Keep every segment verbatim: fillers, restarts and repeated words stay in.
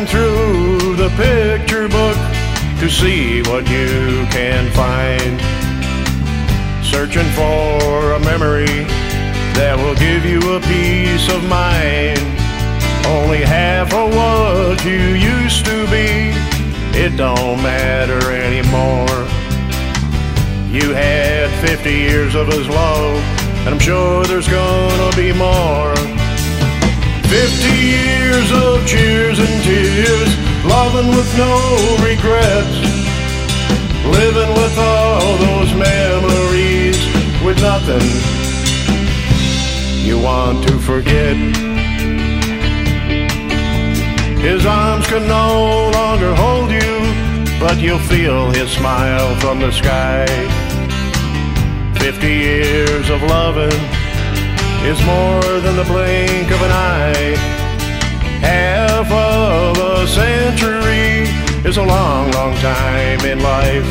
rifling through the picture book to see what you can find, searching for a memory that will give you a peace of mind. Only half of what you used to be, it don't matter anymore. You had fifty years of his love, and I'm sure there's gonna be more. Fifty years of cheers and tears, loving with no regrets, living with all those memories, with nothing you want to forget. His arms can no longer hold you, but you'll feel his smile from the sky. Fifty years of loving is more than the blink of an eye. Half of a century is a long, long time in life.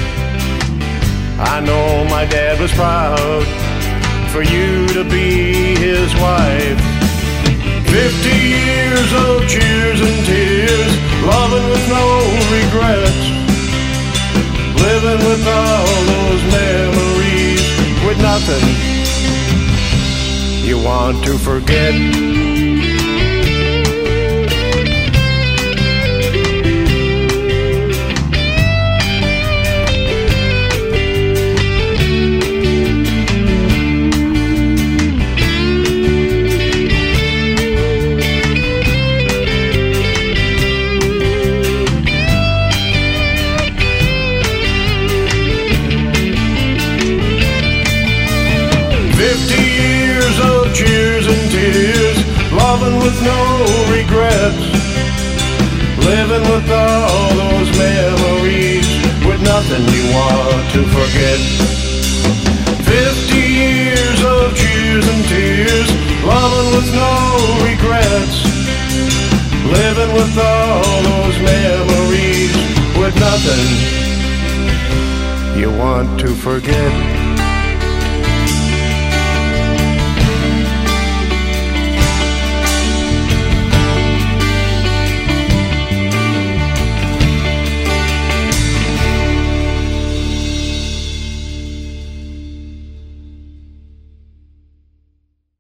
I know my dad was proud for you to be his wife. Fifty years of cheers and tears, loving with no regrets, living with all those memories, with nothing you want to forget. Fifty years of cheers and tears, loving with no regrets, living with all those memories, with nothing you want to forget. Fifty years of cheers and tears, loving with no regrets, living with all those memories, with nothing you want to forget.